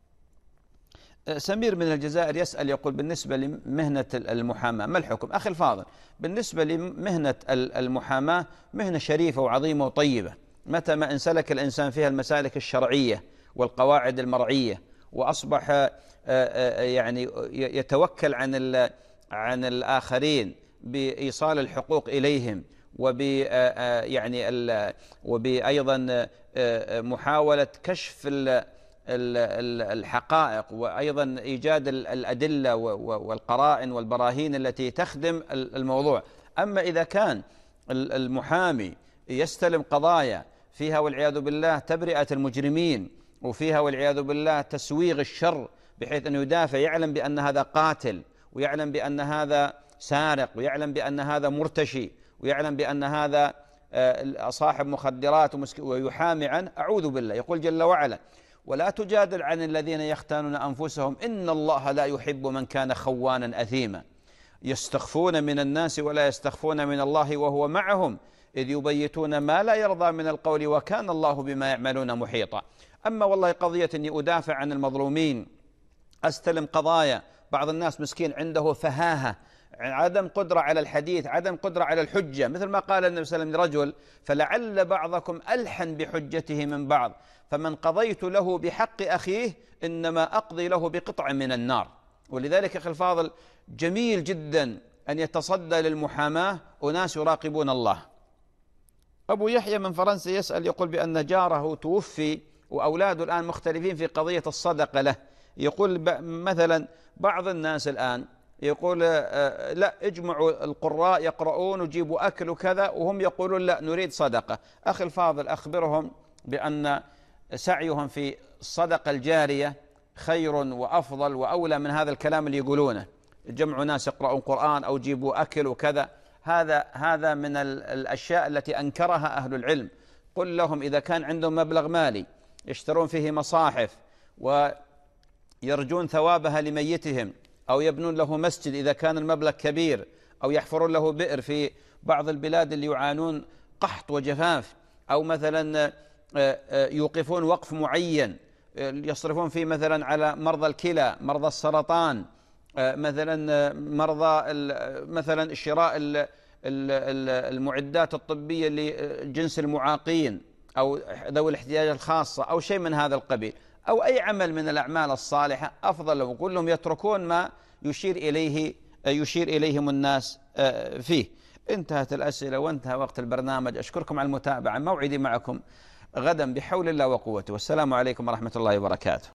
سمير من الجزائر يسأل يقول بالنسبة لمهنة المحاماة ما الحكم؟ أخي الفاضل، بالنسبة لمهنة المحاماة مهنة شريفة وعظيمة وطيبة، متى ما انسلك الإنسان فيها المسالك الشرعية والقواعد المرعية وأصبح يعني يتوكل عن عن الآخرين بإيصال الحقوق إليهم وب يعني وبأيضا محاولة كشف الحقائق وأيضا إيجاد الأدلة والقرائن والبراهين التي تخدم الموضوع. أما إذا كان المحامي يستلم قضايا فيها والعياذ بالله تبرئة المجرمين وفيها والعياذ بالله تسويغ الشر بحيث أنه يدافع، يعلم بأن هذا قاتل ويعلم بأن هذا سارق ويعلم بأن هذا مرتشي ويعلم بأن هذا صاحب مخدرات ويحامي عنه، أعوذ بالله. يقول جل وعلا ولا تجادل عن الذين يختانون أنفسهم إن الله لا يحب من كان خوانا أثيما يستخفون من الناس ولا يستخفون من الله وهو معهم إذ يبيتون ما لا يرضى من القول وكان الله بما يعملون محيطا. أما والله قضية أني أدافع عن المظلومين، أستلم قضايا، بعض الناس مسكين عنده فهاهة، عدم قدرة على الحديث، عدم قدرة على الحجة، مثل ما قال النبي صلى الله عليه وسلم لرجل فلعل بعضكم ألحن بحجته من بعض فمن قضيت له بحق أخيه إنما أقضي له بقطع من النار. ولذلك أخي الفاضل جميل جدا أن يتصدى للمحاماة أناس يراقبون الله. أبو يحيى من فرنسا يسأل يقول بأن جاره توفي وأولاده الآن مختلفين في قضية الصدقة له. يقول مثلا بعض الناس الآن يقول لا اجمعوا القراء يقرؤون وجيبوا أكل وكذا، وهم يقولون لا نريد صدقة. أخي الفاضل أخبرهم بأن سعيهم في الصدقة الجارية خير وأفضل وأولى من هذا الكلام اللي يقولونه، جمعوا ناس يقرؤون قرآن أو جيبوا أكل وكذا. هذا هذا من الأشياء التي أنكرها أهل العلم. قل لهم إذا كان عندهم مبلغ مالي يشترون فيه مصاحف ويرجون ثوابها لميتهم، أو يبنون له مسجد إذا كان المبلغ كبير، أو يحفرون له بئر في بعض البلاد اللي يعانون قحط وجفاف، أو مثلا يوقفون وقف معين يصرفون فيه مثلا على مرضى الكلى، مرضى السرطان، مثلا مرضى مثلا شراء المعدات الطبية لجنس المعاقين أو ذوي الاحتياجات الخاصة أو شيء من هذا القبيل، أو أي عمل من الأعمال الصالحة أفضل لهم. كلهم يتركون ما يشير إليه يشير إليهم الناس فيه. انتهت الأسئلة وانتهى وقت البرنامج. أشكركم على المتابعة. موعدي معكم غدا بحول الله وقوته، والسلام عليكم ورحمة الله وبركاته.